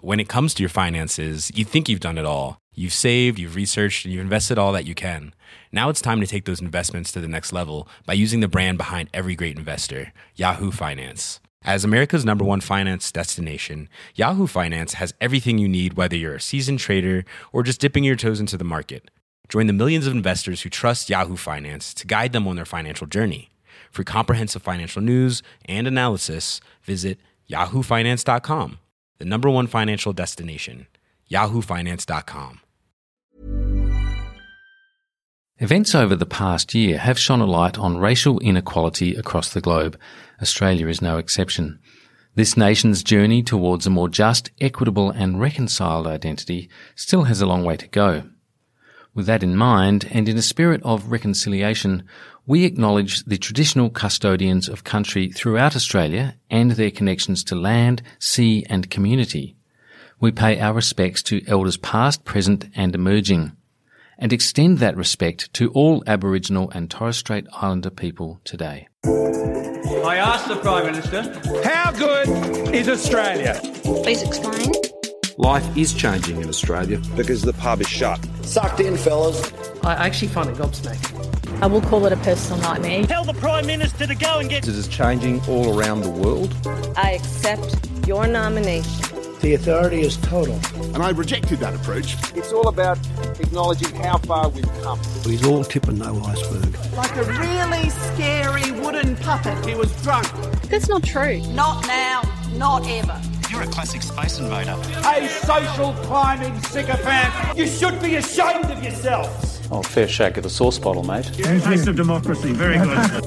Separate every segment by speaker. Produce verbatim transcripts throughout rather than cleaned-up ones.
Speaker 1: when it comes to your finances, you think you've done it all. You've saved, you've researched, and you've invested all that you can. Now it's time to take those investments to the next level by using the brand behind every great investor, Yahoo Finance. As America's number one finance destination, Yahoo Finance has everything you need, whether you're a seasoned trader or just dipping your toes into the market. Join the millions of investors who trust Yahoo Finance to guide them on their financial journey. For comprehensive financial news and analysis, visit yahoo finance dot com, the number one financial destination, yahoo finance dot com.
Speaker 2: Events over the past year have shone a light on racial inequality across the globe. Australia is no exception. This nation's journey towards a more just, equitable and reconciled identity still has a long way to go. With that in mind, and in a spirit of reconciliation, we acknowledge the traditional custodians of country throughout Australia and their connections to land, sea and community. We pay our respects to elders past, present and emerging, and extend that respect to all Aboriginal and Torres Strait Islander people today.
Speaker 3: I asked the Prime Minister, how good is Australia?
Speaker 4: Please explain.
Speaker 5: Life is changing in Australia.
Speaker 6: Because the pub is shut.
Speaker 7: Sucked in, fellas.
Speaker 8: I actually find it gobsmacking.
Speaker 9: I will call it a personal nightmare.
Speaker 10: Tell the Prime Minister to go and get...
Speaker 5: It is changing all around the world.
Speaker 11: I accept your nomination.
Speaker 12: The authority is total.
Speaker 13: And I rejected that approach.
Speaker 14: It's all about acknowledging how far we've come.
Speaker 12: He's all tip and no iceberg.
Speaker 15: Like a really scary wooden puppet.
Speaker 14: He was drunk.
Speaker 9: That's not true.
Speaker 15: Not now, not ever.
Speaker 10: You're a classic space invader.
Speaker 14: A social climbing sycophant. You should be ashamed of yourselves.
Speaker 16: Oh, fair shake of the sauce bottle, mate.
Speaker 17: Taste of democracy. Very good.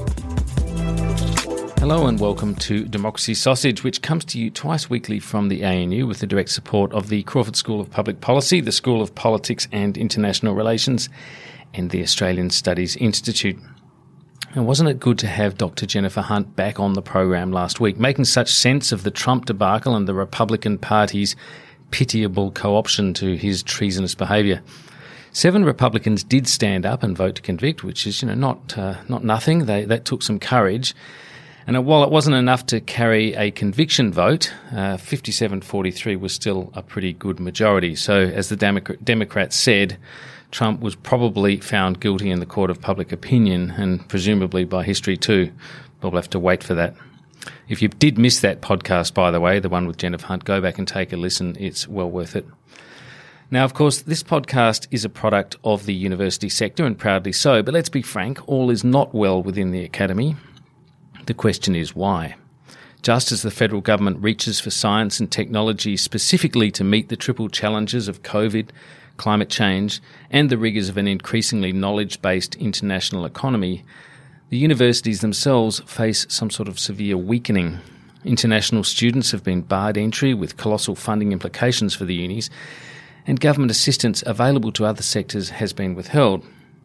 Speaker 2: Hello and welcome to Democracy Sausage, which comes to you twice weekly from the A N U with the direct support of the Crawford School of Public Policy, the School of Politics and International Relations, and the Australian Studies Institute. And wasn't it good to have Doctor Jennifer Hunt back on the program last week, making such sense of the Trump debacle and the Republican Party's pitiable co-option to his treasonous behaviour? Seven Republicans did stand up and vote to convict, which is, you know, not uh, not nothing. They that took some courage. And while it wasn't enough to carry a conviction vote, uh, fifty-seven forty-three was still a pretty good majority. So, as the Democrat, Democrats said, Trump was probably found guilty in the court of public opinion and presumably by history too. But we'll have to wait for that. If you did miss that podcast, by the way, the one with Jennifer Hunt, go back and take a listen. It's well worth it. Now, of course, this podcast is a product of the university sector, and proudly so. But let's be frank, all is not well within the academy. The question is why? Just as the federal government reaches for science and technology specifically to meet the triple challenges of COVID, climate change, and the rigours of an increasingly knowledge-based international economy, the universities themselves face some sort of severe weakening. International students have been barred entry with colossal funding implications for the unis, and government assistance available to other sectors has been withheld.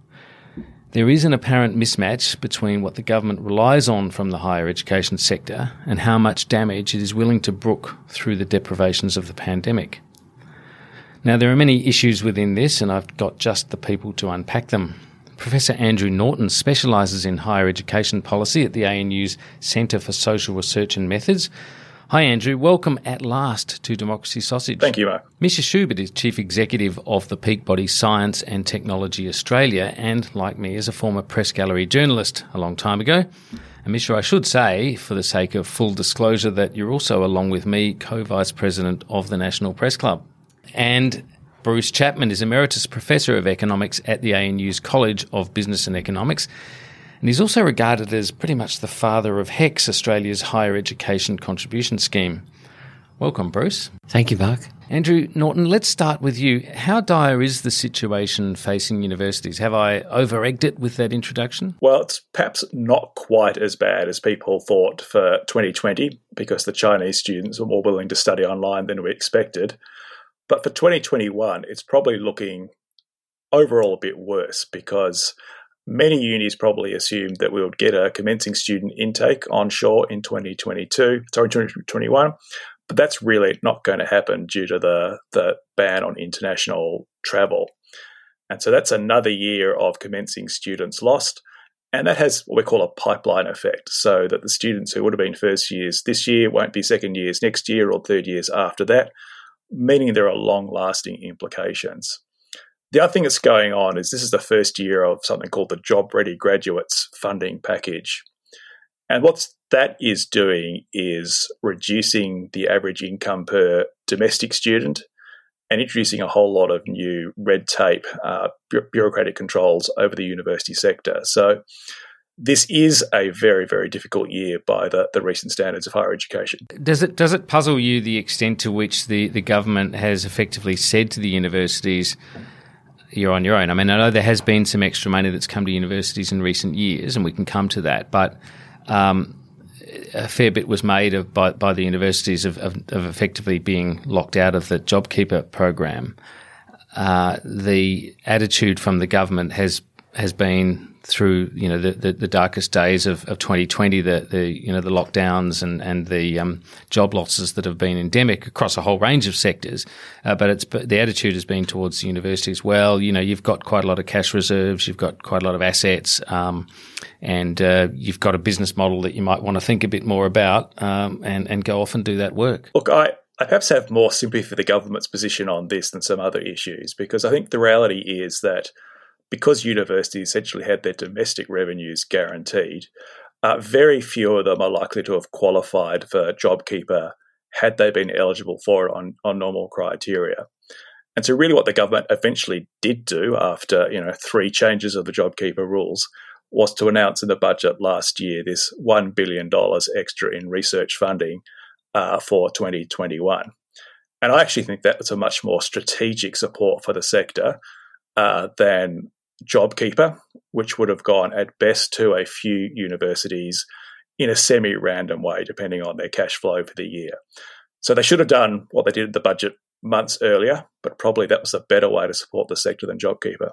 Speaker 2: There is an apparent mismatch between what the government relies on from the higher education sector and how much damage it is willing to brook through the deprivations of the pandemic. Now, there are many issues within this, and I've got just the people to unpack them. Professor Andrew Norton specialises in higher education policy at the A N U's Centre for Social Research and Methods. Hi, Andrew. Welcome at last to Democracy Sausage.
Speaker 18: Thank you, Mark.
Speaker 2: Misha Schubert is Chief Executive of the peak body Science and Technology Australia and, like me, is a former Press Gallery journalist a long time ago. And Misha, I should say, for the sake of full disclosure, that you're also, along with me, Co-Vice President of the National Press Club. And Bruce Chapman is Emeritus Professor of Economics at the A N U's College of Business and Economics. And he's also regarded as pretty much the father of HECS, Australia's higher education contribution scheme. Welcome, Bruce.
Speaker 8: Thank you, Mark.
Speaker 2: Andrew Norton, let's start with you. How dire is the situation facing universities? Have I over-egged it with that introduction?
Speaker 18: Well, it's perhaps not quite as bad as people thought for twenty twenty, because the Chinese students were more willing to study online than we expected. But for twenty twenty-one, it's probably looking overall a bit worse, because many unis probably assumed that we would get a commencing student intake onshore in twenty twenty-two, sorry, twenty twenty-one, but that's really not going to happen due to the, the ban on international travel. And so that's another year of commencing students lost, and that has what we call a pipeline effect, so that the students who would have been first years this year won't be second years next year or third years after that. meaning there are long-lasting implications. The other thing that's going on is this is the first year of something called the Job Ready Graduates Funding Package. And what that is doing is reducing the average income per domestic student and introducing a whole lot of new red tape, uh, bureaucratic controls over the university sector. So this is a very, very difficult year by the, the recent standards of higher education.
Speaker 2: Does it does it puzzle you the extent to which the, the government has effectively said to the universities, you're on your own? I mean, I know there has been some extra money that's come to universities in recent years, and we can come to that, but um, a fair bit was made of by, by the universities of, of, of effectively being locked out of the JobKeeper program. Uh, the attitude from the government has has been through, you know, the, the, the darkest days of, of twenty twenty, the, the you know the lockdowns and and the um, job losses that have been endemic across a whole range of sectors. Uh, but it's but the attitude has been towards the universities. Well, you know, you've got quite a lot of cash reserves, you've got quite a lot of assets, um, and uh, you've got a business model that you might want to think a bit more about, um, and and go off and do that work.
Speaker 18: Look, I. I perhaps have more sympathy for the government's position on this than some other issues, because I think the reality is that because universities essentially had their domestic revenues guaranteed, uh, very few of them are likely to have qualified for JobKeeper had they been eligible for it on, on normal criteria. And so really what the government eventually did do after, you know, three changes of the JobKeeper rules was to announce in the budget last year this one billion dollars extra in research funding uh, for twenty twenty-one. And I actually think that was a much more strategic support for the sector uh, than JobKeeper, which would have gone at best to a few universities in a semi-random way, depending on their cash flow for the year. So they should have done what they did in the budget months earlier, but probably that was a better way to support the sector than JobKeeper.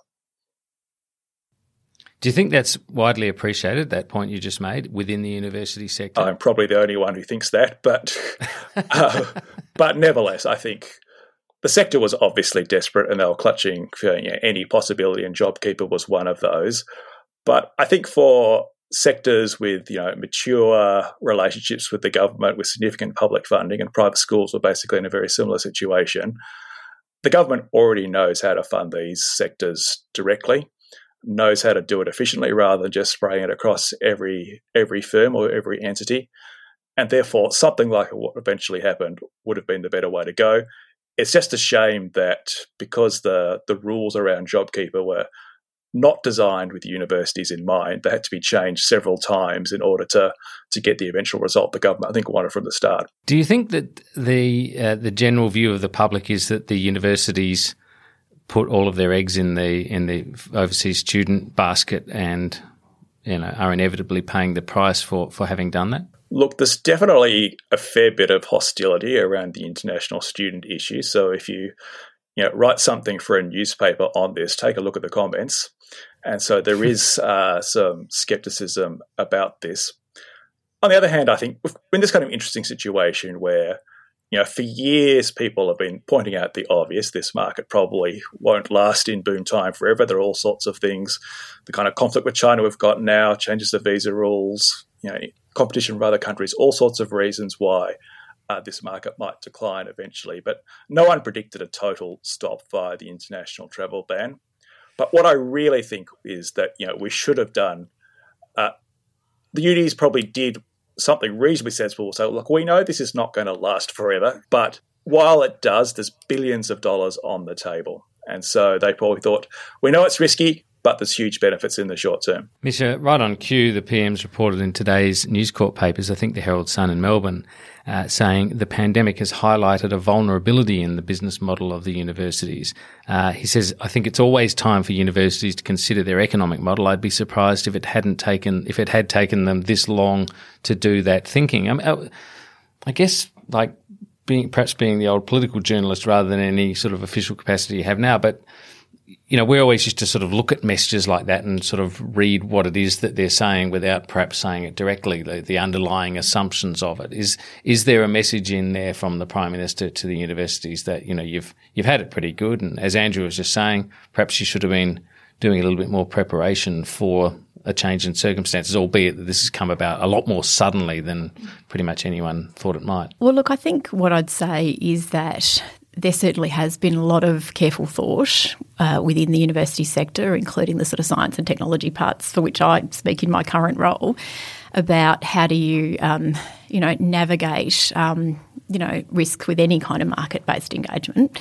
Speaker 2: Do you think that's widely appreciated, that point you just made, within the university sector?
Speaker 18: I'm probably the only one who thinks that, but uh, but nevertheless, I think the sector was obviously desperate and they were clutching for, you know, any possibility, and JobKeeper was one of those. But I think for sectors with, you know, mature relationships with the government, with significant public funding, and private schools were basically in a very similar situation, the government already knows how to fund these sectors directly, knows how to do it efficiently rather than just spraying it across every every firm or every entity. And therefore, something like what eventually happened would have been the better way to go. It's just a shame that because the, the rules around JobKeeper were not designed with universities in mind, they had to be changed several times in order to to get the eventual result the government, I think, wanted from the start.
Speaker 2: Do you think that the uh, the general view of the public is that the universities put all of their eggs in the in the overseas student basket and, you know, are inevitably paying the price for, for having done that?
Speaker 18: Look, there's definitely a fair bit of hostility around the international student issue. So if you, you know, write something for a newspaper on this, take a look at the comments. And so there is uh, some skepticism about this. On the other hand, I think we're in this kind of interesting situation where, you know, for years people have been pointing out the obvious. This market probably won't last in boom time forever. There are all sorts of things. The kind of conflict with China we've got now, changes to visa rules, you know, competition with other countries, all sorts of reasons why uh, this market might decline eventually. But no one predicted a total stop via the international travel ban. But what I really think is that, you know, we should have done, uh, the unis probably did something reasonably sensible. So, look, we know this is not going to last forever, but while it does, there's billions of dollars on the table. And so they probably thought, we know it's risky, but there's huge benefits in the short term.
Speaker 2: Misha, right on cue, the P M's reported in today's News Corp papers, I think the Herald Sun in Melbourne, uh, saying the pandemic has highlighted a vulnerability in the business model of the universities. Uh, he says, I think it's always time for universities to consider their economic model. I'd be surprised if it hadn't taken, if it had taken them this long to do that thinking. I mean, I guess, like, being perhaps being the old political journalist rather than any sort of official capacity you have now, but you know, we always used to sort of look at messages like that and sort of read what it is that they're saying without perhaps saying it directly, the, the underlying assumptions of it. Is is there a message in there from the Prime Minister to the universities that, you know, you've you've had it pretty good, and as Andrew was just saying, perhaps you should have been doing a little bit more preparation for a change in circumstances, albeit that this has come about a lot more suddenly than pretty much anyone thought it might?
Speaker 4: Well, look, I think what I'd say is that there certainly has been a lot of careful thought uh, within the university sector, including the sort of science and technology parts for which I speak in my current role, about how do you, um, you know, navigate, um, you know, risk with any kind of market-based engagement.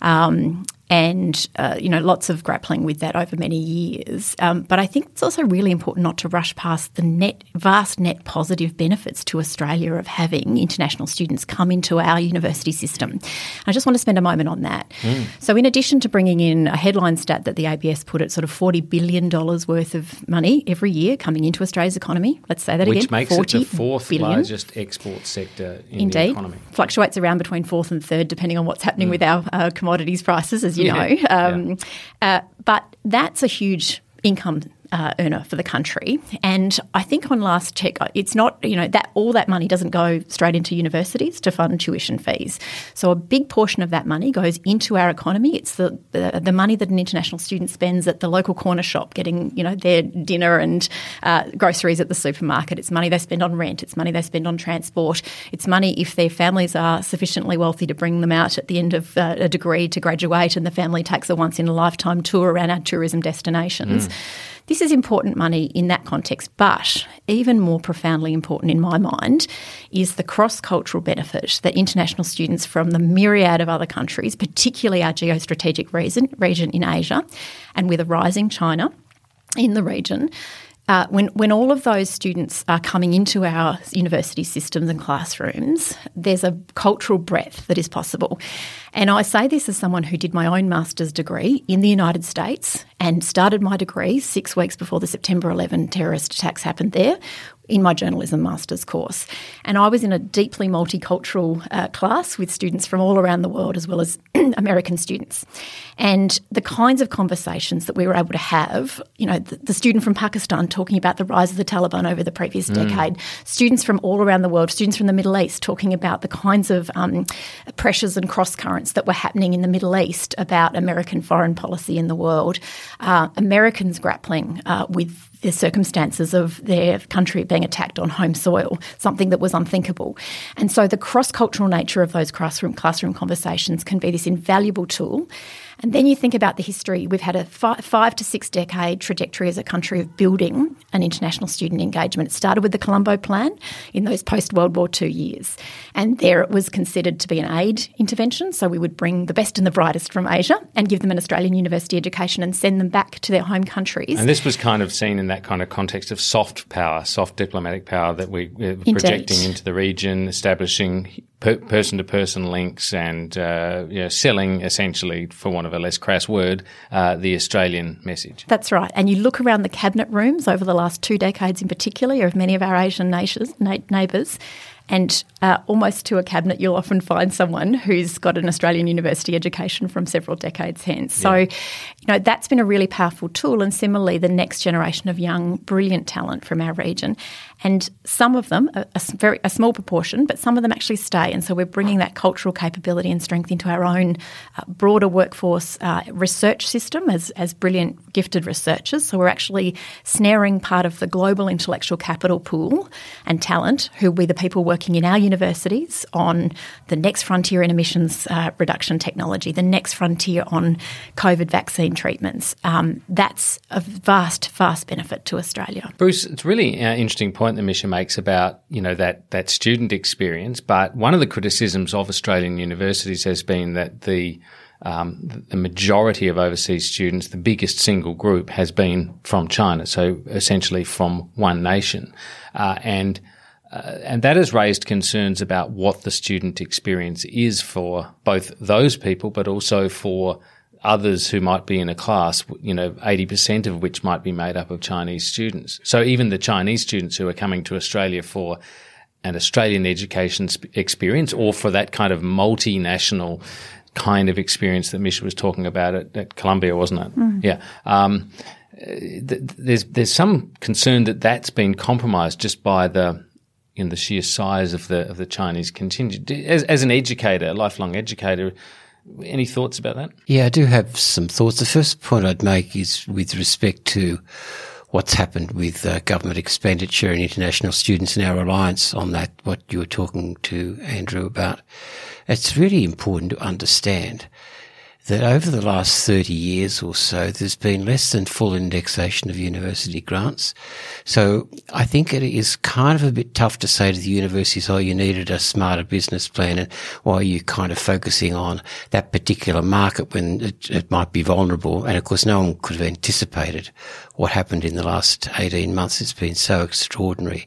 Speaker 4: Um, and, uh, you know, lots of grappling with that over many years. Um, but I think it's also really important not to rush past the net, vast net positive benefits to Australia of having international students come into our university system. I just want to spend a moment on that. Mm. So in addition to bringing in a headline stat that the A B S put at sort of forty billion dollars worth of money every year coming into Australia's economy, let's say that
Speaker 2: Which
Speaker 4: again.
Speaker 2: Which makes it the fourth billion. Largest export sector in
Speaker 4: Indeed.
Speaker 2: the economy.
Speaker 4: Fluctuates around between fourth and third depending on what's happening mm. with our uh, commodities prices, as you
Speaker 2: yeah.
Speaker 4: know. Um,
Speaker 2: yeah.
Speaker 4: uh, but that's a huge income uh, earner for the country. And I think on last check, it's not, you know, that all that money doesn't go straight into universities to fund tuition fees. So a big portion of that money goes into our economy. It's the, the, the money that an international student spends at the local corner shop getting, you know, their dinner and uh, groceries at the supermarket. It's money they spend on rent. It's money they spend on transport. It's money if their families are sufficiently wealthy to bring them out at the end of uh, a degree to graduate and the family takes a once-in-a-lifetime tour around our tourism destinations. Mm. This is important money in that context, but even more profoundly important in my mind is the cross-cultural benefit that international students from the myriad of other countries, particularly our geostrategic region, region in Asia, and with a rising China in the region, Uh, when, when all of those students are coming into our university systems and classrooms, there's a cultural breadth that is possible. And I say this as someone who did my own master's degree in the United States and started my degree six weeks before the September eleventh terrorist attacks happened there in my journalism master's course. And I was in a deeply multicultural uh, class with students from all around the world as well as American students. And the kinds of conversations that we were able to have, you know, the, the student from Pakistan talking about the rise of the Taliban over the previous mm. decade, students from all around the world, students from the Middle East talking about the kinds of um, pressures and cross-currents that were happening in the Middle East about American foreign policy in the world, uh, Americans grappling uh, with the circumstances of their country being attacked on home soil, something that was unthinkable. And so the cross-cultural nature of those classroom classroom conversations can be this invaluable tool. And then you think about the history. We've had a five, five to six decade trajectory as a country of building an international student engagement. It started with the Colombo Plan in those post-World War Two years. And there it was considered to be an aid intervention. So we would bring the best and the brightest from Asia and give them an Australian university education and send them back to their home countries.
Speaker 2: And this was kind of seen in that kind of context of soft power, soft diplomatic power that we were projecting into the region, establishing per- person-to-person links and uh, you know, selling essentially, for want of a less crass word, uh, the Australian message.
Speaker 4: That's right. And you look around the cabinet rooms over the last two decades in particular of many of our Asian nations, na- neighbours, and uh, almost to a cabinet you'll often find someone who's got an Australian university education from several decades hence. Yeah. So, you know, that's been a really powerful tool, and similarly the next generation of young, brilliant talent from our region. And some of them, a, a, very, a small proportion, but some of them actually stay. And so we're bringing that cultural capability and strength into our own uh, broader workforce uh, research system as, as brilliant, gifted researchers. So we're actually snaring part of the global intellectual capital pool and talent who will be the people working in our universities on the next frontier in emissions uh, reduction technology, the next frontier on COVID vaccine treatments. Um, that's a vast, vast benefit to Australia.
Speaker 2: Bruce, it's really an interesting point that Misha makes about, you know, that, that student experience. But one of the criticisms of Australian universities has been that the Um, the majority of overseas students, the biggest single group, has been from China, so essentially from one nation. Uh, and uh, and that has raised concerns about what the student experience is for both those people, but also for others who might be in a class, you know, eighty percent of which might be made up of Chinese students. So even the Chinese students who are coming to Australia for an Australian education experience or for that kind of multinational kind of experience that Misha was talking about at, at Columbia, wasn't it?
Speaker 4: Mm.
Speaker 2: Yeah. Um, th- there's there's some concern that that's been compromised just by the you know, the sheer size of the of the Chinese contingent. As, as an educator, a lifelong educator, any thoughts about that?
Speaker 12: Yeah, I do have some thoughts. The first point I'd make is with respect to
Speaker 6: what's happened with uh, government expenditure and international students and our reliance on that, what you were talking to Andrew about. It's really important to understand that over the last thirty years or so, there's been less than full indexation of university grants. So I think it is kind of a bit tough to say to the universities, oh, you needed a smarter business plan, and why are you kind of focusing on that particular market when it, it might be vulnerable? And of course, no one could have anticipated what happened in the last eighteen months. It's been so extraordinary.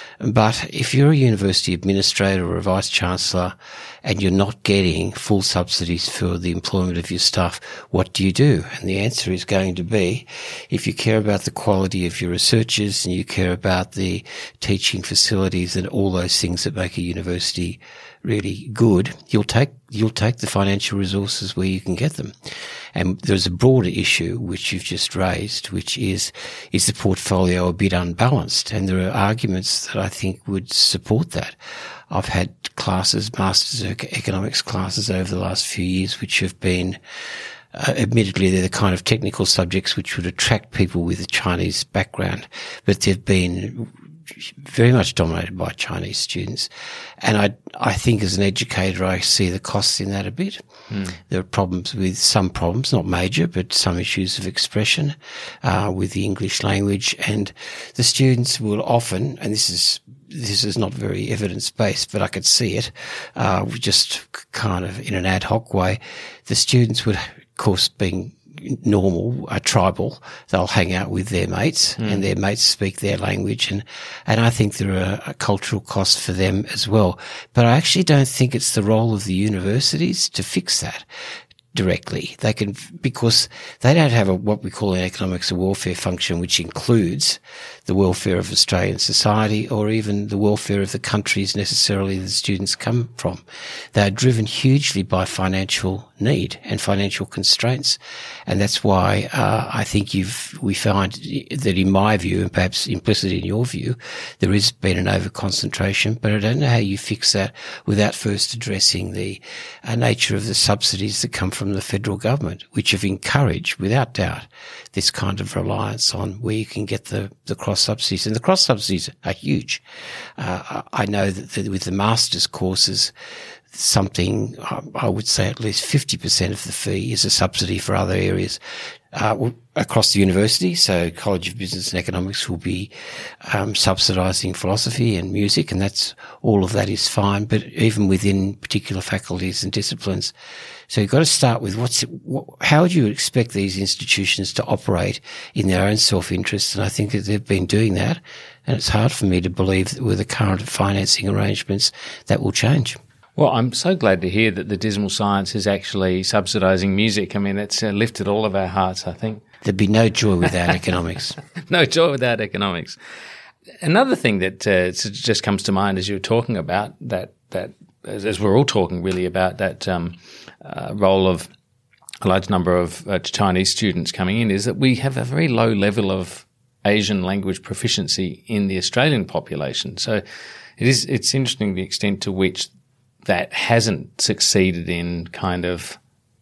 Speaker 6: But if you're a university administrator or a vice-chancellor and you're not getting full subsidies for the employment of your staff, what do you do? And the answer is going to be, if you care about the quality of your researchers and you care about the teaching facilities and all those things that make a university really good, you'll take you'll take the financial resources where you can get them. And there's a broader issue which you've just raised, which is, is the portfolio a bit unbalanced? And there are arguments that I think would support that. I've had classes, Masters of Economics classes over the last few years, which have been, uh, admittedly, they're the kind of technical subjects which would attract people with a Chinese background, but they've been very much dominated by Chinese students. And I, I think as an educator, I see the costs in that a bit. Mm. There are problems with some problems, not major, but some issues of expression, uh, with the English language. And the students will often, and this is, this is not very evidence-based, but I could see it, uh, just kind of in an ad hoc way. The students would, of course, being normal, uh, tribal, they'll hang out with their mates mm. and their mates speak their language. And, and I think there are a cultural costs for them as well. But I actually don't think it's the role of the universities to fix that directly. They can, because they don't have a, what we call in economics, a welfare function, which includes the welfare of Australian society or even the welfare of the countries necessarily the students come from. They are driven hugely by financial need and financial constraints. And that's why, uh, I think you've, we find that in my view, and perhaps implicit in your view, there has been an over-concentration, but I don't know how you fix that without first addressing the uh, nature of the subsidies that come from from the federal government, which have encouraged, without doubt, this kind of reliance on where you can get the, the cross subsidies. And the cross subsidies are huge. Uh, I know that the, with the master's courses, something, I would say at least fifty percent of the fee is a subsidy for other areas uh, across the university. So College of Business and Economics will be um, subsidising philosophy and music, and that's all of that is fine. But even within particular faculties and disciplines, so you've got to start with what's what, how do you expect these institutions to operate in their own self-interest? And I think that they've been doing that, and it's hard for me to believe that with the current financing arrangements that will change.
Speaker 2: Well, I'm so glad to hear that the Dismal Science is actually subsidising music. I mean, it's uh, lifted all of our hearts, I think.
Speaker 6: There'd be no joy without economics.
Speaker 2: No joy without economics. Another thing that uh, just comes to mind as you were talking about that, that as, as we're all talking really about that um, uh, role of a large number of uh, Chinese students coming in, is that we have a very low level of Asian language proficiency in the Australian population. So it is, it's interesting the extent to which that hasn't succeeded in kind of,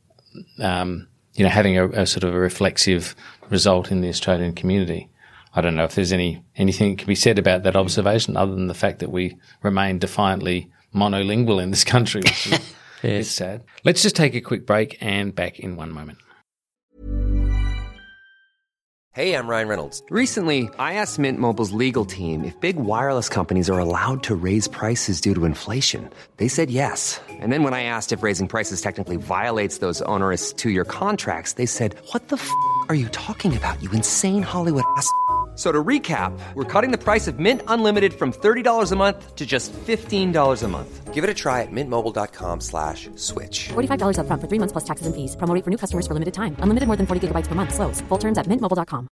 Speaker 2: um, you know, having a, a sort of a reflexive result in the Australian community. I don't know if there's any anything that can be said about that observation other than the fact that we remain defiantly monolingual in this country, which is yes. It's sad. Let's just take a quick break and back in one moment.
Speaker 7: Hey, I'm Ryan Reynolds. Recently, I asked Mint Mobile's legal team if big wireless companies are allowed to raise prices due to inflation. They said yes. And then when I asked if raising prices technically violates those onerous two-year contracts, they said, what the f*** are you talking about, you insane Hollywood ass f- So to recap, we're cutting the price of Mint Unlimited from thirty dollars a month to just fifteen dollars a month. Give it a try at mintmobile.com slash switch.
Speaker 19: forty-five dollars up front for three months plus taxes and fees. Promo rate for new customers for limited time. Unlimited more than forty gigabytes per month. Slows full terms at mint mobile dot com.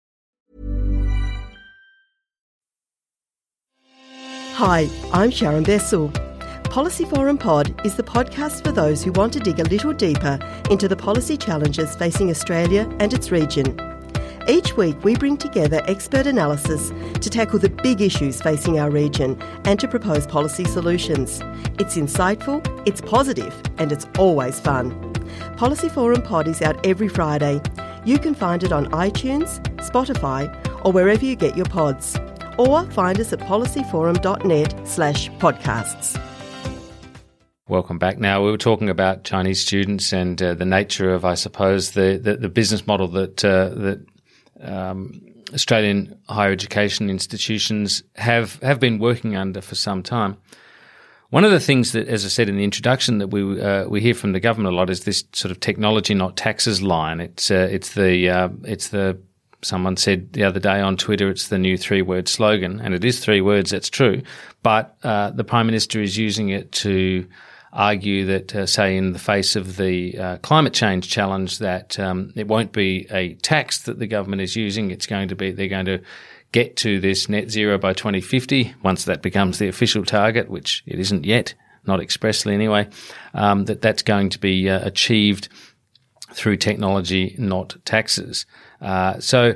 Speaker 20: Hi, I'm Sharon Bessel. Policy Forum Pod is the podcast for those who want to dig a little deeper into the policy challenges facing Australia and its region. Each week we bring together expert analysis to tackle the big issues facing our region and to propose policy solutions. It's insightful, it's positive, and it's always fun. Policy Forum Pod is out every Friday. You can find it on iTunes, Spotify, or wherever you get your pods. Or find us at policyforum.net slash podcasts.
Speaker 2: Welcome back. Now, we were talking about Chinese students and uh, the nature of, I suppose, the, the, the business model that uh, that um, Australian higher education institutions have, have been working under for some time. One of the things that, as I said in the introduction, that we uh, we hear from the government a lot is this sort of technology, not taxes line. It's uh, it's the uh, it's the someone said the other day on Twitter, it's the new three-word slogan, and it is three words. That's true, but uh, the Prime Minister is using it to argue that, uh, say, in the face of the uh, climate change challenge, that um, it won't be a tax that the government is using. It's going to be they're going to get to this net zero by twenty fifty, once that becomes the official target, which it isn't yet, not expressly anyway, um, that that's going to be uh, achieved through technology, not taxes. Uh, so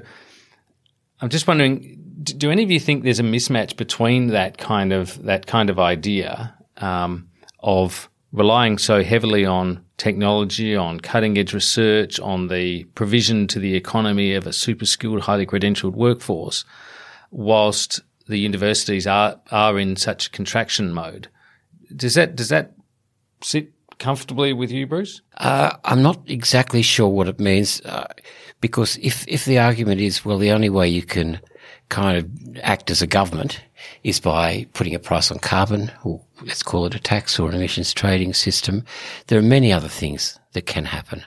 Speaker 2: I'm just wondering, do any of you think there's a mismatch between that kind of that kind of idea um, of relying so heavily on technology, on cutting-edge research, on the provision to the economy of a super-skilled, highly credentialed workforce, whilst the universities are are in such contraction mode? Does that does that sit comfortably with you, Bruce?
Speaker 6: Uh, I'm not exactly sure what it means, uh, because if if the argument is, well, the only way you can kind of act as a government is by putting a price on carbon, or let's call it a tax or an emissions trading system, there are many other things that can happen.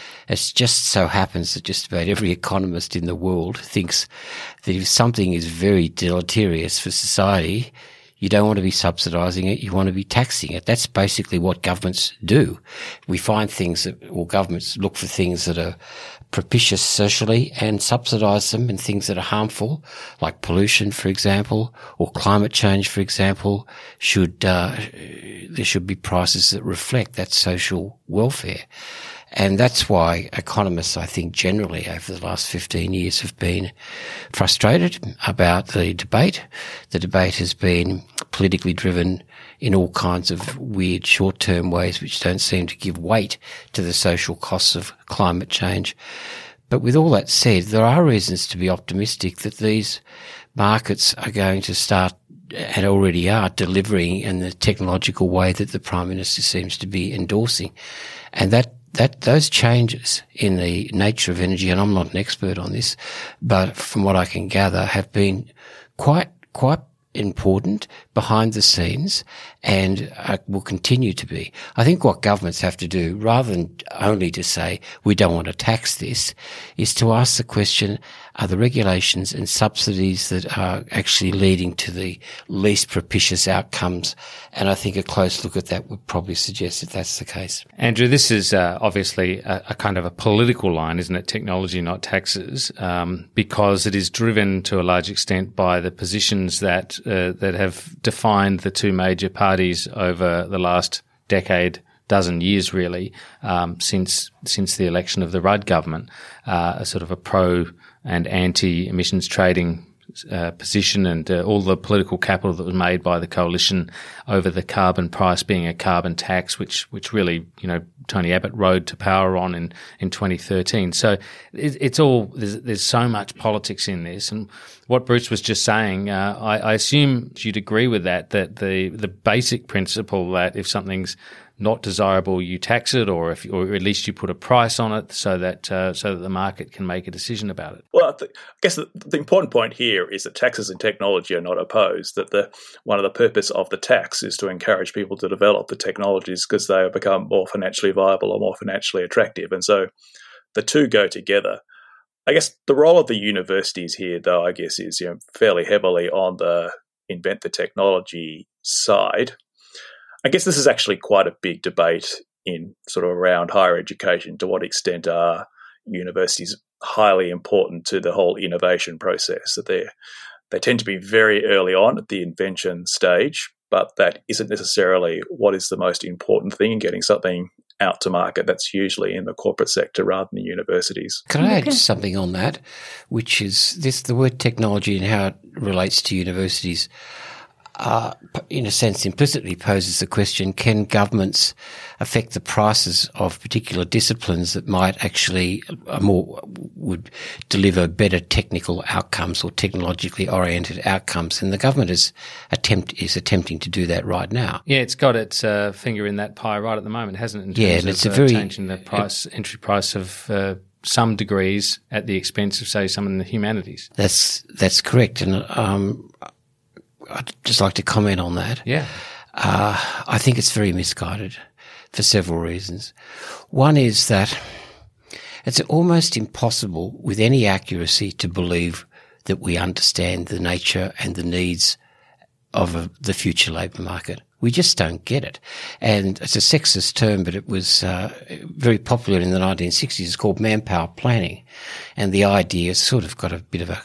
Speaker 6: It just so happens that just about every economist in the world thinks that if something is very deleterious for society, you don't want to be subsidising it, you want to be taxing it. That's basically what governments do. We find things that, or governments look for things that are propitious socially and subsidise them, and things that are harmful, like pollution, for example, or climate change, for example, should, uh, there should be prices that reflect that social welfare. And that's why economists, I think, generally over the last fifteen years have been frustrated about the debate. The debate has been politically driven in all kinds of weird short-term ways which don't seem to give weight to the social costs of climate change. But with all that said, there are reasons to be optimistic that these markets are going to start, and already are, delivering in the technological way that the Prime Minister seems to be endorsing. And that That those changes in the nature of energy, and I'm not an expert on this, but from what I can gather, have been quite quite important behind the scenes, and uh, will continue to be. I think what governments have to do, rather than only to say we don't want to tax this, is to ask the question: are the regulations and subsidies that are actually leading to the least propitious outcomes? And I think a close look at that would probably suggest that that's the case.
Speaker 2: Andrew, this is uh, obviously a, a kind of a political line, isn't it? Technology, not taxes, um, because it is driven to a large extent by the positions that uh, that have defined the two major parties over the last decade, dozen years really, um, since since the election of the Rudd government, uh, a sort of a pro and anti-emissions trading uh, position, and uh, all the political capital that was made by the coalition over the carbon price being a carbon tax, which which really, you know, Tony Abbott rode to power on in, in twenty thirteen. So it, it's all, there's, there's so much politics in this. And what Bruce was just saying, uh, I, I assume you'd agree with that, that the, the basic principle that if something's not desirable, you tax it, or if, or at least you put a price on it, so that uh, so that the market can make a decision about it.
Speaker 18: Well, I, th- I guess the, the important point here is that taxes and technology are not opposed. That the one of the purpose of the tax is to encourage people to develop the technologies because they have become more financially viable or more financially attractive, and so the two go together. I guess the role of the universities here, though, I guess is, you know, fairly heavily on the invent the technology side. I guess this is actually quite a big debate in sort of around higher education. To what extent are universities highly important to the whole innovation process? That they they tend to be very early on at the invention stage, but that isn't necessarily what is the most important thing in getting something out to market. That's usually in the corporate sector rather than the universities.
Speaker 6: Can I add something on that, which is this: the word technology and how it relates to universities. uh, in a sense, implicitly poses the question, can governments affect the prices of particular disciplines that might actually uh, more would deliver better technical outcomes or technologically oriented outcomes? And the government is attempt is attempting to do that right now.
Speaker 2: Yeah, it's got its uh, finger in that pie right at the moment, hasn't it? In terms
Speaker 6: yeah, and
Speaker 2: of
Speaker 6: it's a
Speaker 2: uh,
Speaker 6: very
Speaker 2: changing the price, uh, entry price of uh, some degrees at the expense of, say, some in the humanities.
Speaker 6: That's that's correct, and um, I'd just like to comment on that.
Speaker 2: Yeah,
Speaker 6: uh, I think it's very misguided for several reasons. One is that it's almost impossible with any accuracy to believe that we understand the nature and the needs of a, the future labour market. We just don't get it. And it's a sexist term, but it was uh, very popular in the nineteen sixties. It's called manpower planning. And the idea has sort of got a bit of a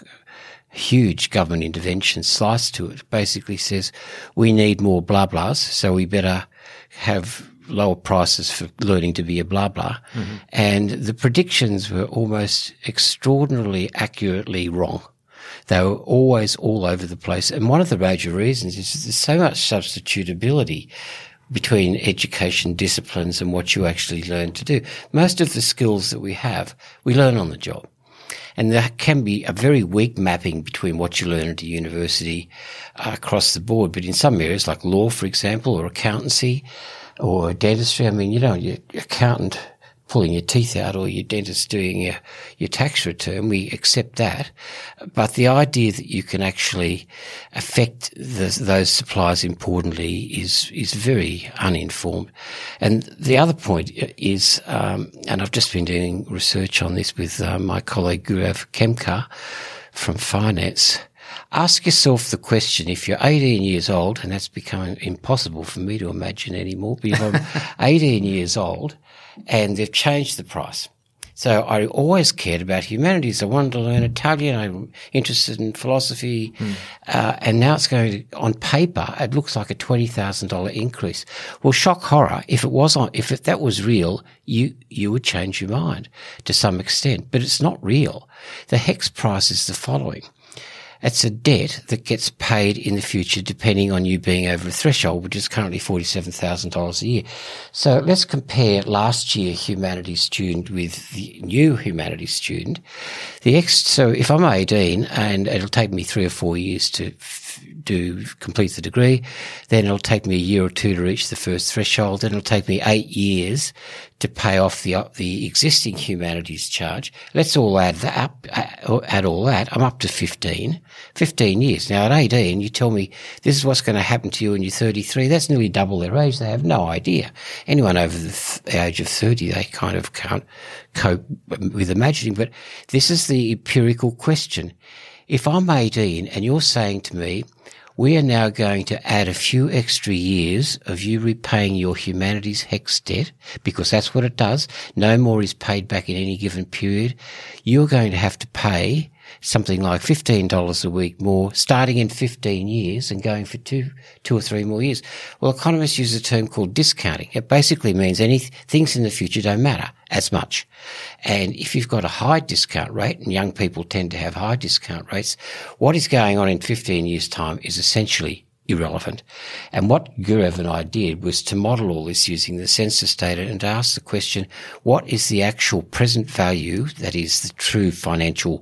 Speaker 6: huge government intervention slice to it. It basically says we need more blah blahs, so we better have lower prices for learning to be a blah blah. Mm-hmm. And the predictions were almost extraordinarily accurately wrong. They were always all over the place. And one of the major reasons is there's so much substitutability between education disciplines and what you actually learn to do. Most of the skills that we have, we learn on the job. And there can be a very weak mapping between what you learn at a university uh, across the board. But in some areas like law, for example, or accountancy or dentistry, I mean, you know, your accountant pulling your teeth out or your dentist doing your, your tax return, we accept that. But the idea that you can actually affect the, those suppliers importantly is, is very uninformed. And the other point is, um, and I've just been doing research on this with uh, my colleague Gaurav Khemkar from finance. Ask yourself the question, if you're eighteen years old, and that's becoming impossible for me to imagine anymore, but if I'm eighteen years old and they've changed the price. So I always cared about humanities. I wanted to learn Italian. I'm interested in philosophy. Mm. Uh, and now it's going to, on paper, it looks like a twenty thousand dollars increase. Well, shock horror. If it was on, if it, that was real, you, you would change your mind to some extent, but it's not real. The HECS price is the following. It's a debt that gets paid in the future depending on you being over a threshold, which is currently forty-seven thousand dollars a year. So let's compare last year humanities student with the new humanities student. The ex, so if I'm eighteen and it'll take me three or four years to f- do complete the degree, then it'll take me a year or two to reach the first threshold, then it'll take me eight years to pay off the uh, the existing humanities charge. Let's all add that up, uh, add all that. I'm up to fifteen. fifteen years. Now at eighteen, you tell me this is what's going to happen to you when you're thirty-three. That's nearly double their age. They have no idea. Anyone over the, th- the age of thirty, they kind of can't cope with imagining. But this is the empirical question. If I'm eighteen and you're saying to me, we are now going to add a few extra years of you repaying your humanities HECS debt, because that's what it does. No more is paid back in any given period. You're going to have to pay something like fifteen dollars a week more, starting in fifteen years and going for two, two or three more years. Well, economists use a term called discounting. It basically means any things in the future don't matter as much. And if you've got a high discount rate, and young people tend to have high discount rates, what is going on in fifteen years' time is essentially irrelevant. And what Gaurav and I did was to model all this using the census data and to ask the question, what is the actual present value, that is the true financial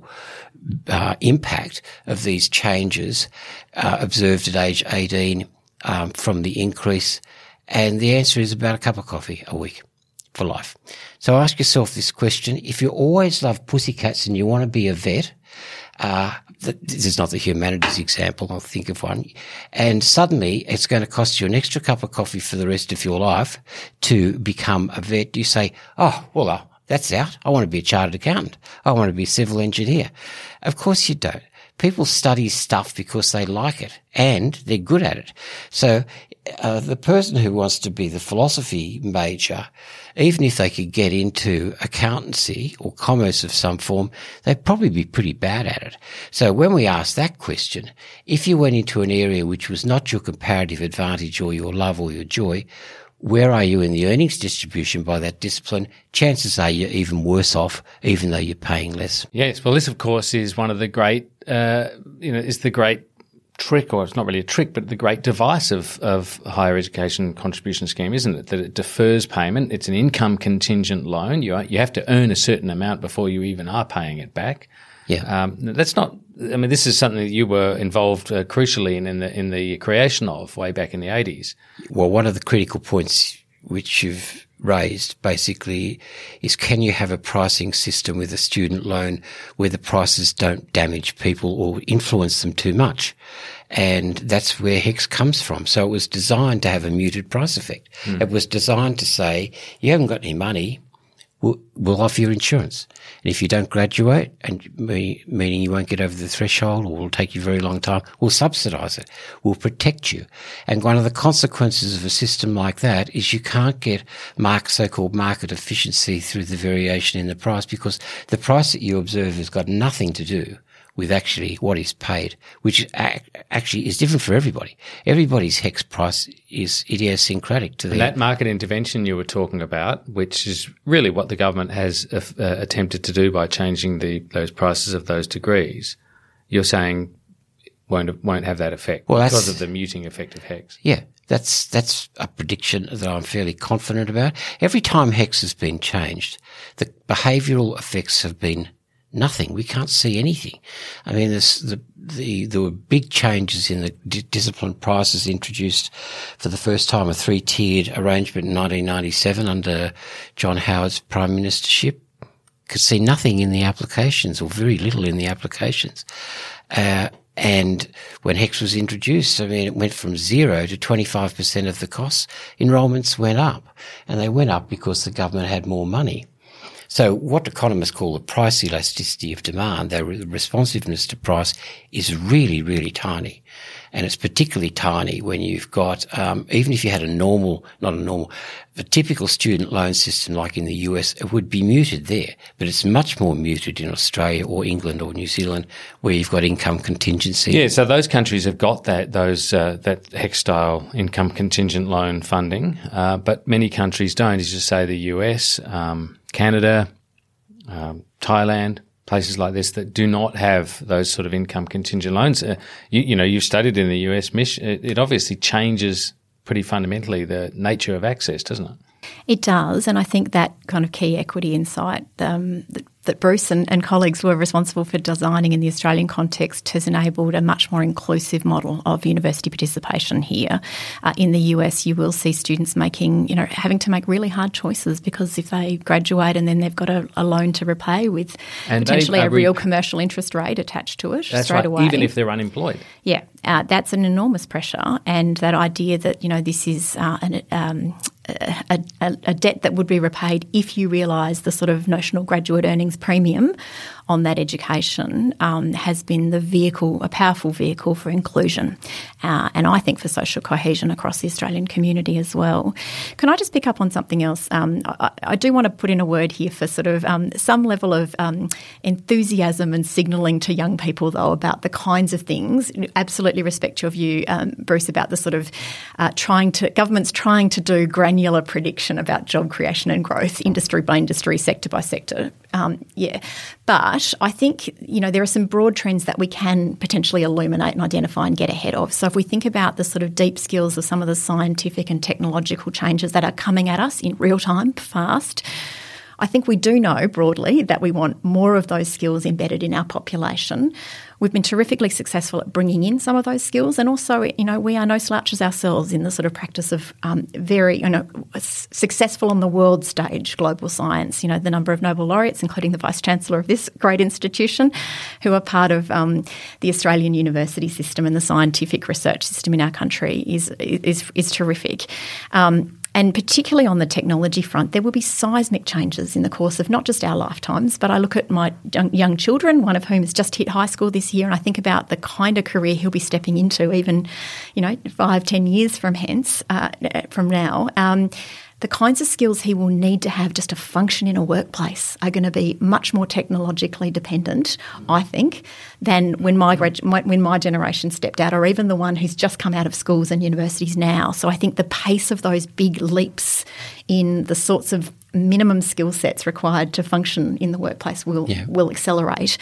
Speaker 6: uh, impact of these changes uh, observed at age eighteen um, from the increase? And the answer is about a cup of coffee a week for life. So ask yourself this question. If you always love pussycats and you want to be a vet, uh, this is not the humanities example, I'll think of one, and suddenly it's going to cost you an extra cup of coffee for the rest of your life to become a vet, you say, oh, well, uh, that's out. I want to be a chartered accountant. I want to be a civil engineer. Of course you don't. People study stuff because they like it and they're good at it. So uh, the person who wants to be the philosophy major, even if they could get into accountancy or commerce of some form, they'd probably be pretty bad at it. So when we ask that question, if you went into an area which was not your comparative advantage or your love or your joy, where are you in the earnings distribution by that discipline? Chances are you're even worse off, even though you're paying less.
Speaker 2: Yes, well, this, of course, is one of the great, uh, you know, is the great trick, or it's not really a trick, but the great device of, of higher education contribution scheme, isn't it? That it defers payment. It's an income contingent loan. You are, you have to earn a certain amount before you even are paying it back.
Speaker 6: Yeah,
Speaker 2: um, that's not. I mean, this is something that you were involved uh, crucially in, in the in the creation of way back in the eighties.
Speaker 6: Well, one of the critical points which you've raised basically is, can you have a pricing system with a student loan where the prices don't damage people or influence them too much? And that's where HECS comes from. So it was designed to have a muted price effect. Mm. It was designed to say, you haven't got any money, we'll, we'll offer you insurance. And if you don't graduate, and meaning you won't get over the threshold or will take you a very long time, we'll subsidise it. We'll protect you. And one of the consequences of a system like that is you can't get mark, so-called market efficiency through the variation in the price, because the price that you observe has got nothing to do with actually what is paid, which actually is different for everybody. Everybody's HECS price is idiosyncratic to the...
Speaker 2: And that market intervention you were talking about, which is really what the government has uh, attempted to do by changing the those prices of those degrees, you're saying won't won't have that effect well, because of the muting effect of HECS.
Speaker 6: Yeah. That's, that's a prediction that I'm fairly confident about. Every time HECS has been changed, the behavioural effects have been nothing. We can't see anything. I mean, this, the, the, there were big changes in the di- discipline prices introduced for the first time, a three-tiered arrangement in nineteen ninety-seven under John Howard's prime ministership. Could see nothing in the applications, or very little in the applications. Uh, and when HECS was introduced, I mean, it went from zero to twenty-five percent of the costs. Enrolments went up, and they went up because the government had more money. So what economists call the price elasticity of demand, the responsiveness to price, is really, really tiny. And it's particularly tiny when you've got, um, even if you had a normal, not a normal, a typical student loan system like in the U S, it would be muted there. But it's much more muted in Australia or England or New Zealand, where you've got income contingency.
Speaker 2: Yeah, so those countries have got that, those, uh, that HECS-style income contingent loan funding, uh, but many countries don't, as you say, the U S, um, Canada, um, Thailand, places like this that do not have those sort of income contingent loans. Uh, you, you know, you've studied in the U S, Mish. It, it obviously changes pretty fundamentally the nature of access, doesn't it?
Speaker 4: It does, and I think that kind of key equity insight um, that, that Bruce and, and colleagues were responsible for designing in the Australian context has enabled a much more inclusive model of university participation here. Uh, in the U S, you will see students making, you know, having to make really hard choices, because if they graduate and then they've got a, a loan to repay with and potentially a real re- commercial interest rate attached to it
Speaker 2: that's
Speaker 4: straight
Speaker 2: right,
Speaker 4: away.
Speaker 2: Even if they're unemployed.
Speaker 4: Yeah, uh, that's an enormous pressure, and that idea that, you know, this is uh, an um, A, a, a debt that would be repaid if you realise the sort of notional graduate earnings premium on that education um, has been the vehicle, a powerful vehicle for inclusion, uh, and I think for social cohesion across the Australian community as well. Can I just pick up on something else? Um, I, I do want to put in a word here for sort of um, some level of um, enthusiasm and signalling to young people, though, about the kinds of things. Absolutely respect your view, um, Bruce, about the sort of uh, trying to governments trying to do granular prediction about job creation and growth, industry by industry, sector by sector. Um, yeah, but I think, you know, there are some broad trends that we can potentially illuminate and identify and get ahead of. So if we think about the sort of deep skills of some of the scientific and technological changes that are coming at us in real time, fast, I think we do know broadly that we want more of those skills embedded in our population. We've been terrifically successful at bringing in some of those skills, and also, you know, we are no slouches ourselves in the sort of practice of um, very, you know, successful on the world stage global science. You know, the number of Nobel laureates, including the Vice-Chancellor of this great institution, who are part of um, the Australian university system and the scientific research system in our country is is is terrific. Um, And particularly on the technology front, there will be seismic changes in the course of not just our lifetimes, but I look at my young, young children, one of whom has just hit high school this year, and I think about the kind of career he'll be stepping into even, you know, five, ten years from hence, uh, from now. Um, the kinds of skills he will need to have just to function in a workplace are going to be much more technologically dependent, I think, than when my when my generation stepped out, or even the one who's just come out of schools and universities now. So I think the pace of those big leaps in the sorts of minimum skill sets required to function in the workplace will yeah. will accelerate.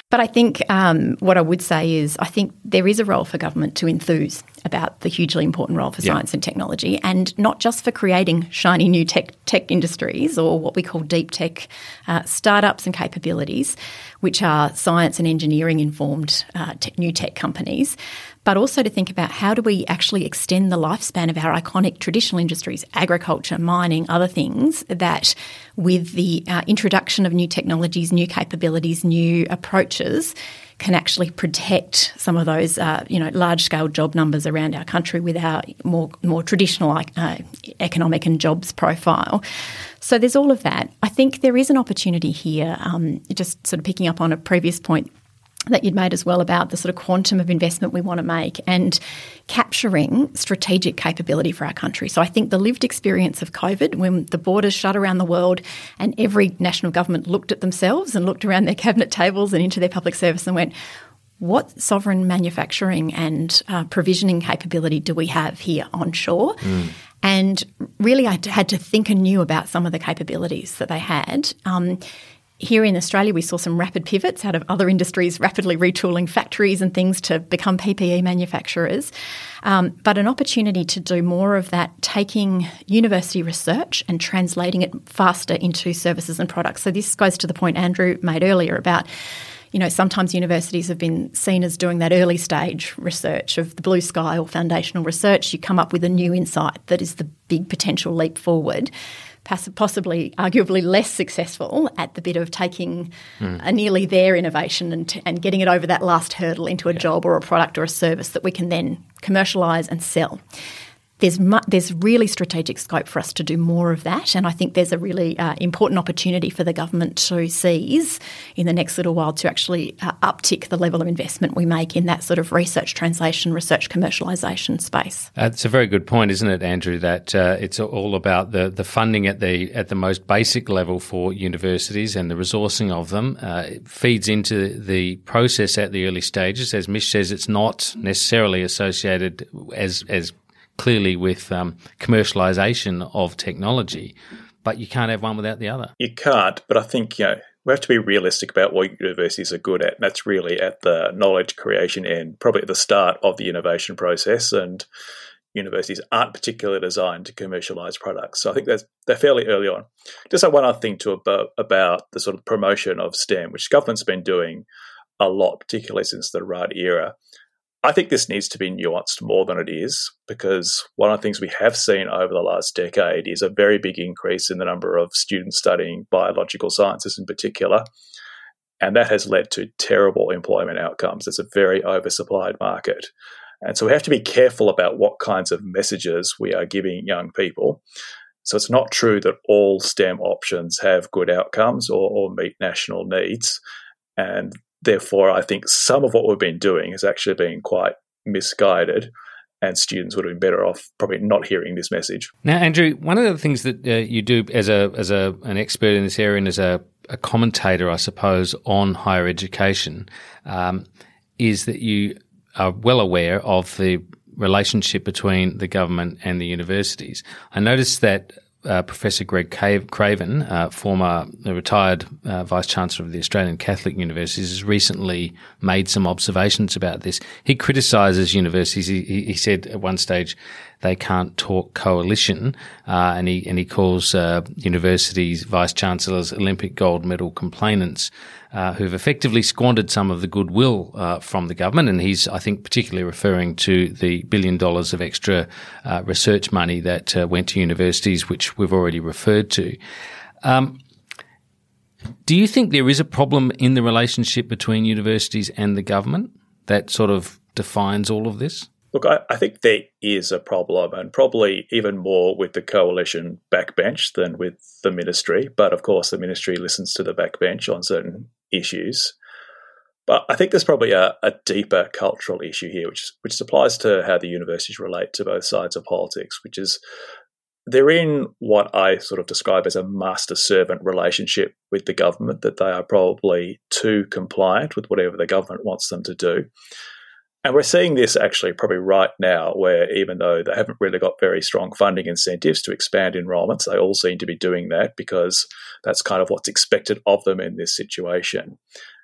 Speaker 4: But I think um, what I would say is I think there is a role for government to enthuse about the hugely important role for
Speaker 2: yeah.
Speaker 4: science and technology, and not just for creating shiny new tech, tech industries or what we call deep tech uh, startups and capabilities, which are science and engineering informed uh, te- new tech companies, but also to think about how do we actually extend the lifespan of our iconic traditional industries, agriculture, mining, other things, that with the uh, introduction of new technologies, new capabilities, new approaches, can actually protect some of those, uh, you know, large-scale job numbers around our country with our more more traditional uh, economic and jobs profile. So there's all of that. I think there is an opportunity here, um, just sort of picking up on a previous point that you'd made as well about the sort of quantum of investment we want to make and capturing strategic capability for our country. So I think the lived experience of COVID, when the borders shut around the world and every national government looked at themselves and looked around their cabinet tables and into their public service and went, what sovereign manufacturing and uh, provisioning capability do we have here onshore? Mm. And really I had to think anew about some of the capabilities that they had. Um, Here in Australia, we saw some rapid pivots out of other industries rapidly retooling factories and things to become P P E manufacturers, um, but an opportunity to do more of that, taking university research and translating it faster into services and products. So this goes to the point Andrew made earlier about, you know, sometimes universities have been seen as doing that early stage research of the blue sky or foundational research. You come up with a new insight that is the big potential leap forward, possibly arguably less successful at the bit of taking mm. a nearly there innovation and, t- and getting it over that last hurdle into a yeah. job or a product or a service that we can then commercialise and sell. There's mu- there's really strategic scope for us to do more of that, and I think there's a really uh, important opportunity for the government to seize in the next little while to actually uh, uptick the level of investment we make in that sort of research translation, research commercialisation space.
Speaker 2: Uh, it's a very good point, isn't it, Andrew, that uh, it's all about the, the funding at the at the most basic level for universities and the resourcing of them. Uh, it feeds into the process at the early stages. As Mish says, it's not necessarily associated as as clearly with um, commercialisation of technology, but you can't have one without the other.
Speaker 18: You can't, but I think, you know, we have to be realistic about what universities are good at, and that's really at the knowledge creation end, probably at the start of the innovation process, and universities aren't particularly designed to commercialise products. So I think that's, they're fairly early on. Just one other thing to about, about the sort of promotion of STEM, which government's been doing a lot, particularly since the Rudd era. I think this needs to be nuanced more than it is, because one of the things we have seen over the last decade is a very big increase in the number of students studying biological sciences in particular, and that has led to terrible employment outcomes. It's a very oversupplied market. And so we have to be careful about what kinds of messages we are giving young people. So it's not true that all STEM options have good outcomes or, or meet national needs, and therefore, I think some of what we've been doing has actually been quite misguided, and students would have been better off probably not hearing this message.
Speaker 2: Now, Andrew, one of the things that uh, you do as a as a an expert in this area and as a, a commentator, I suppose, on higher education, um, is that you are well aware of the relationship between the government and the universities. I noticed that Uh, Professor Greg Craven, uh, former uh, retired uh, Vice-Chancellor of the Australian Catholic Universities, has recently made some observations about this. He criticises universities. He, he said at one stage they can't talk coalition, uh, and he and he calls uh, universities Vice-Chancellors Olympic gold medal complainants uh, who've effectively squandered some of the goodwill uh, from the government. And he's, I think, particularly referring to the billion dollars of extra uh, research money that uh, went to universities, which we've already referred to. Um, do you think there is a problem in the relationship between universities and the government that sort of defines all of this?
Speaker 18: Look, I, I think there is a problem, and probably even more with the coalition backbench than with the ministry. But of course, the ministry listens to the backbench on certain issues. But I think there's probably a, a deeper cultural issue here, which which applies to how the universities relate to both sides of politics, which is they're in what I sort of describe as a master-servant relationship with the government, that they are probably too compliant with whatever the government wants them to do. And we're seeing this actually probably right now, where even though they haven't really got very strong funding incentives to expand enrolments, they all seem to be doing that because that's kind of what's expected of them in this situation.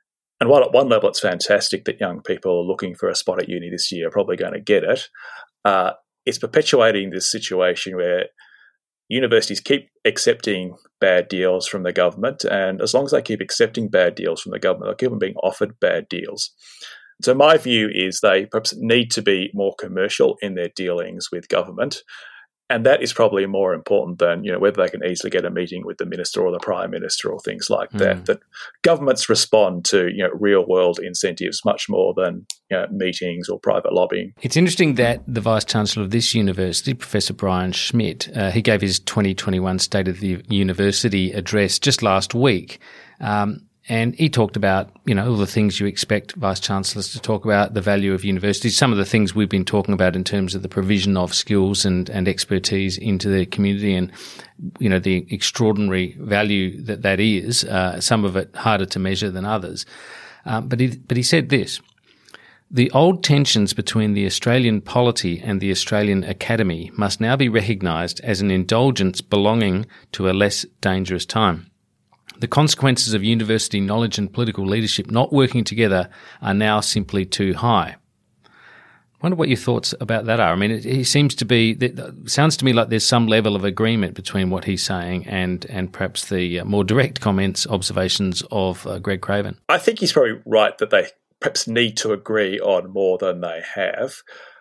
Speaker 18: And while at one level it's fantastic that young people looking for a spot at uni this year are probably going to get it, uh, it's perpetuating this situation where universities keep accepting bad deals from the government, and as long as they keep accepting bad deals from the government, they'll keep on being offered bad deals. So my view is they perhaps need to be more commercial in their dealings with government, and that is probably more important than, you know, whether they can easily get a meeting with the minister or the prime minister or things like mm. that. That governments respond to, you know, real world incentives much more than, you know, meetings or private lobbying.
Speaker 2: It's interesting that the Vice Chancellor of this university, Professor Brian Schmidt, uh, he gave his twenty twenty-one State of the University address just last week. Um, And he talked about, you know, all the things you expect vice chancellors to talk about, the value of universities, some of the things we've been talking about in terms of the provision of skills and, and expertise into the community and, you know, the extraordinary value that that is, uh, some of it harder to measure than others. Um, but he, but he said this: the old tensions between the Australian polity and the Australian academy must now be recognised as an indulgence belonging to a less dangerous time. The consequences of university knowledge and political leadership not working together are now simply too high. I wonder what your thoughts about that are. I mean, it, it seems to be, it sounds to me like there's some level of agreement between what he's saying and and perhaps the more direct comments, observations of uh, Greg Craven.
Speaker 18: I think he's probably right that they perhaps need to agree on more than they have.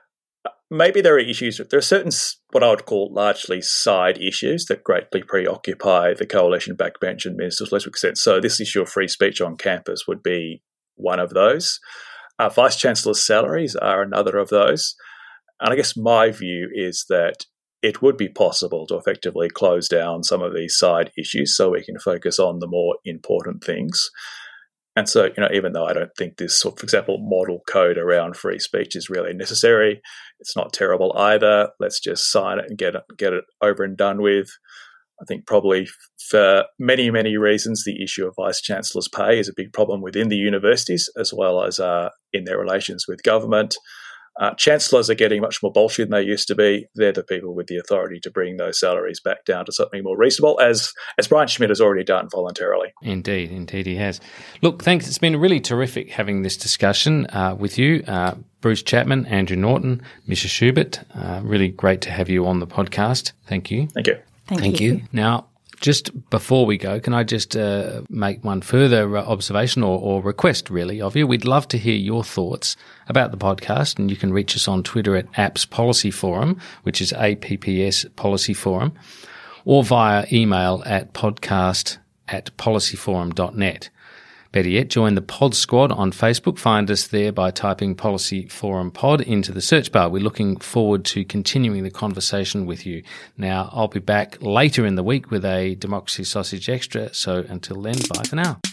Speaker 18: Maybe there are issues, there are certain what I would call largely side issues that greatly preoccupy the coalition backbench and ministers to a lesser extent. So this issue of free speech on campus would be one of those. Uh, Vice-Chancellors' salaries are another of those. And I guess my view is that it would be possible to effectively close down some of these side issues so we can focus on the more important things. And so, you know, even though I don't think this, for example, model code around free speech is really necessary, it's not terrible either. Let's just sign it and get it, get it over and done with. I think probably for many, many reasons, the issue of vice-chancellors' pay is a big problem within the universities as well as uh, in their relations with government. Uh, chancellors are getting much more bolshy than they used to be. They're the people with the authority to bring those salaries back down to something more reasonable, as as Brian Schmidt has already done voluntarily.
Speaker 2: Indeed, indeed he has. Look, thanks. It's been really terrific having this discussion uh, with you, uh, Bruce Chapman, Andrew Norton, Misha Schubert. Uh, really great to have you on the podcast. Thank you.
Speaker 18: Thank you.
Speaker 4: Thank,
Speaker 6: Thank you.
Speaker 4: you.
Speaker 2: Now, just before we go, can I just uh, make one further observation or, or request, really, of you? We'd love to hear your thoughts about the podcast, and you can reach us on Twitter at Apps Policy Forum, which is A P P S Policy Forum, or via email at podcast at policyforum dot net. Better yet, join the Pod Squad on Facebook. Find us there by typing Policy Forum Pod into the search bar. We're looking forward to continuing the conversation with you. Now, I'll be back later in the week with a Democracy Sausage Extra. So until then, bye for now.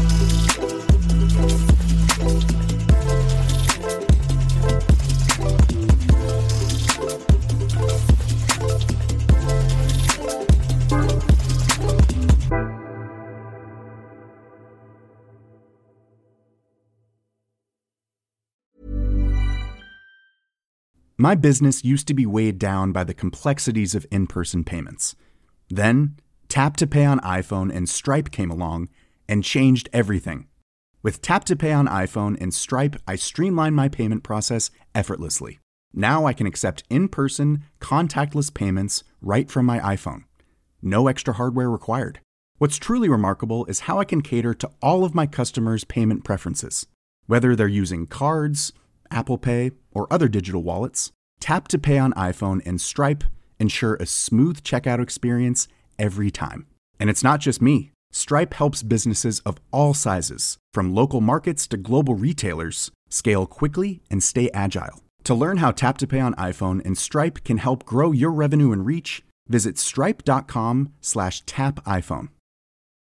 Speaker 21: My business used to be weighed down by the complexities of in-person payments. Then, Tap to Pay on iPhone and Stripe came along and changed everything. With Tap to Pay on iPhone and Stripe, I streamlined my payment process effortlessly. Now I can accept in-person, contactless payments right from my iPhone. No extra hardware required. What's truly remarkable is how I can cater to all of my customers' payment preferences. Whether they're using cards, Apple Pay, or other digital wallets, Tap to Pay on iPhone and Stripe ensure a smooth checkout experience every time. And it's not just me. Stripe helps businesses of all sizes, from local markets to global retailers, scale quickly and stay agile. To learn how Tap to Pay on iPhone and Stripe can help grow your revenue and reach, visit stripe.com slash tap iPhone.